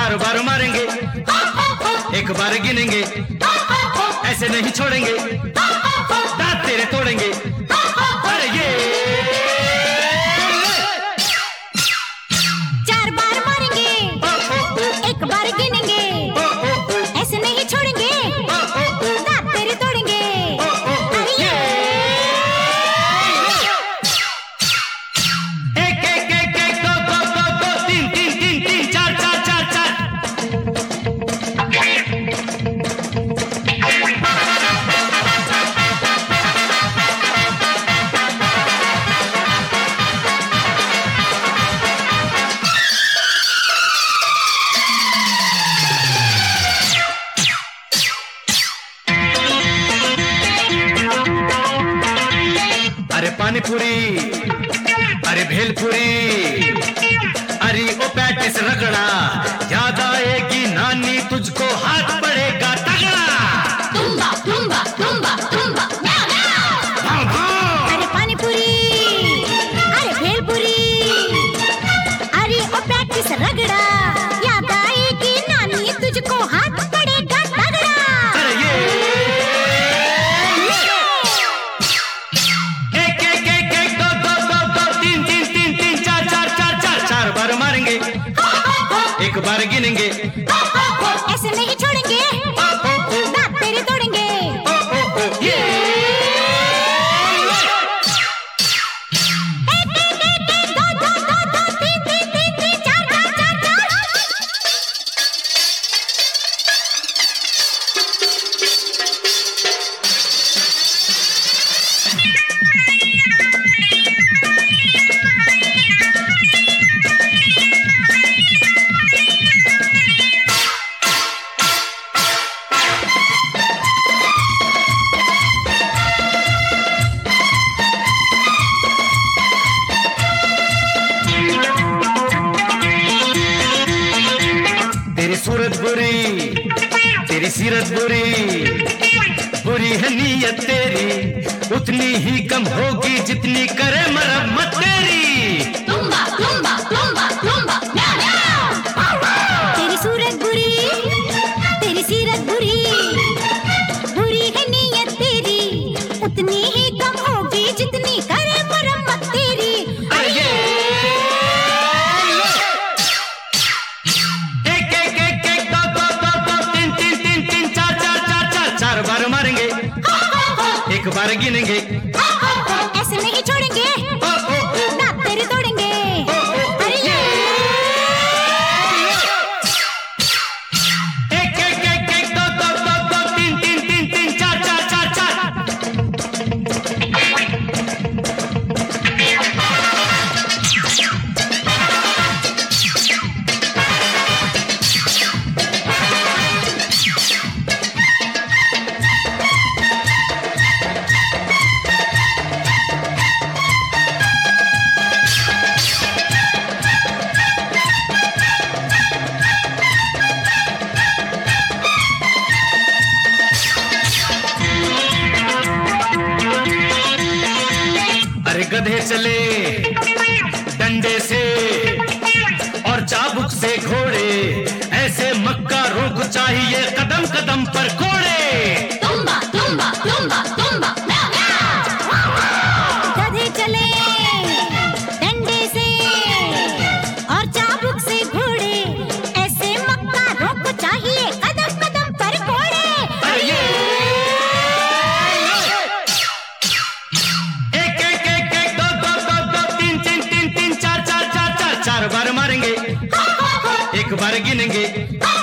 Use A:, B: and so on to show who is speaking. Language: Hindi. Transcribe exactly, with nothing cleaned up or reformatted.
A: चार बार मारेंगे, एक बार गिनेंगे, ऐसे नहीं छोड़ेंगे, दांत तेरे तोड़ेंगे। अरे ये
B: चार बार मारेंगे, एक बार गिनेंगे, ऐसे नहीं छोड़ेंगे, दांत तेरे तोड़ेंगे। अरे ये
A: एक एक एक एक दो दो दो दो तीन तीन तीन तीन चार चार चार चार। अरे पानी पूरी, अरे भेलपुरी, अरे ओ पैटिस रगड़ा, याद आएगी नानी तुझको, हाथ पड़ेगा तगड़ा।
B: तुम्बा तुम्बा तुम्बा तुम्बा म्याऊ म्याऊ। अरे पानी पूरी, अरे भेलपुरी, अरे ओ प्रैक्टिस रगड़ा, याद आएगी नानी तुझको, हाथ पड़ेगा तगड़ा।
A: अरे ये एक एक एक एक दो दो दो दो तीन तीन तीन तीन चार चार चार चार। चार बार मारेंगे, एक बार गिनेंगे,
B: ऐसे नहीं छोड़ेंगे, दांत तेरे तोड़ेंगे।
A: ये
B: एक एक एक एक दो दो दो दो तीन तीन तीन तीन चार चार चार चार।
A: तेरी सूरत बुरी, तेरी सीरत बुरी, बुरी है नीयत तेरी, उतनी ही कम होगी जितनी करे मरम्मत तेरी।
B: तुम्बा तुम्बा तुम्बा तुम्बा म्याऊ म्याऊ। तेरी सूरत बुरी, तेरी सीरत बुरी, बुरी है नीयत तेरी, उतनी ही कम होगी जितनी करे मरम्मत तेरी।
A: अरे ये एक एक एक एक दो दो दो दो तीन तीन तीन तीन चार चार चार चार। चार बार मारेंगे, एक बार गिनेंगे,
B: ऐसे नहीं छोड़ेंगे, दांत तेरे तोड़ेंगे। अरे ये
A: एक एक एक एक दो दो दो दो तीन तीन तीन तीन चार चार चार चार। अरे गधे चले डंडे से और चाबुक से घोड़े, ऐसे मक्का रोक चाहिए कदम कदम पर कोड़े।
B: तुम्बा तुम्बा तुम्बा तुम्बा म्याऊ म्याऊ। गधे चले डंडे से और चाबुक से घोड़े, ऐसे मक्का रोक चाहिए कदम कदम पर कोड़े।
A: अरे ये एक एक एक एक दो दो दो दो तीन तीन तीन तीन चार चार चार चार। चार बार मारेंगे, एक बार गिनेंगे,